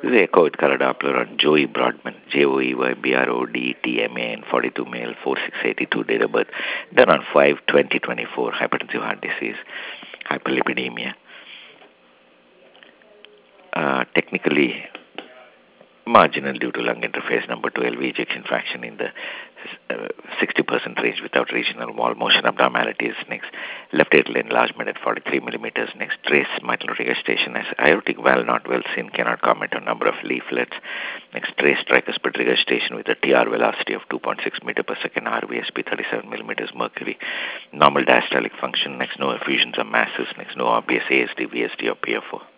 This is echoed color Doppler on Joey Broadman, JOEYBRODTMAN, 42 male, 4682 date of birth, done on 5/20/24, hypertensive heart disease, hyperlipidemia. Technically marginal due to lung interface. Number 2, LV ejection fraction in the 60% range without regional wall motion. Abnormality is next. Left atrial enlargement at 43 millimeters. Next, trace mitral regurgitation as aortic valve not well seen. Cannot comment on number of leaflets. Next, trace tricuspid regurgitation with a TR velocity of 2.6 meter per second. RVSP 37 millimeters mercury. Normal diastolic function. Next, no effusions or masses. Next, no obvious ASD, VSD or PFO.